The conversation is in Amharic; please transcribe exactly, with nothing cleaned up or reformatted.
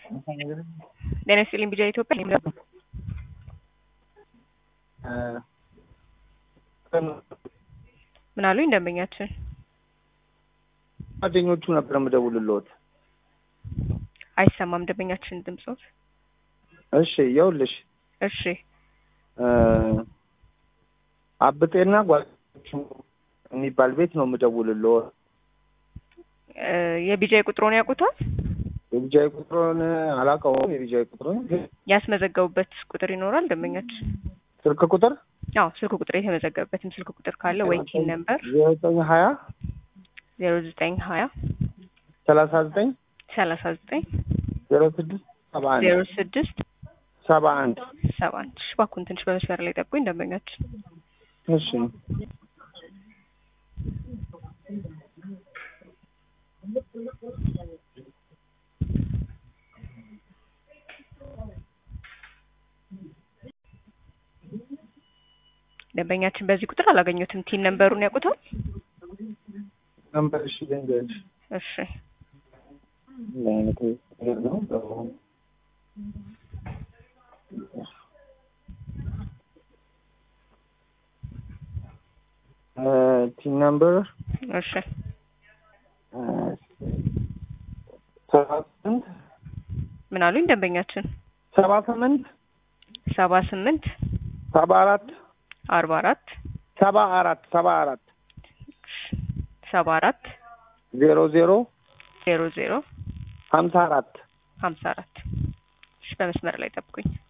ጤና ይስጥልኝ ቢጃ ኢትዮጵያ ምን አሉኝ ደንበኛችን? ጓደኞቹ ነበር የምደውልልዎት። አይሰማም ደንበኛችን ድምጾት። እሺ ይኸውልሽ። እሺ አብጤና ጓደኞቹ የሚባል ቤት ነው የምደውልልዎት። የቢጃይ ቁጥሩን ያውቁታል? የቢጃይ ቁጥሩን አላውቀውም። የቢጃይ ቁጥሩን ያስመዘገቡበት ቁጥር ይኖራል ደንበኛችን? ስልክ ቁጥር? አዎ ስልክ ቁጥር የተመዘገበበትም ስልክ ቁጥር ካለ ወይ ቲን ነምበር ዘጠኝ ሀያ ዜሮ ዘጠኝ ሀያ ሰላሳ ዘጠኝ ሰላሳ ዘጠኝ ዜሮ ስድስት ሰባ አንድ ዜሮ ስድስት ሰባ አንድ ሰባ አንድ እባክዎን ትንሽ በመስመር ላይ ጠብቁኝ ደንበኛችን። እሺ ደንበኛችን በዚህ ቁጥር አላገኙትም። ቲን ነምበሩን ያውቁታል? ነምበር እሺ ልንገርሽ። እሺ ለአይነት ነው ቲን ነምበር እሺ ሰባ ስምንት ምን አሉኝ ደንበኛችን? ሰባ ስምንት ሰባ ስምንት ሰባ አራት አርባ አራት ሰባ አራት ሰባ አራት ሰባ አራት ዜሮ ዜሮ ዜሮ ዜሮ ሀምሳ አራት ሀምሳ አራት እሺ በመስመር ላይ ጠብቁኝ።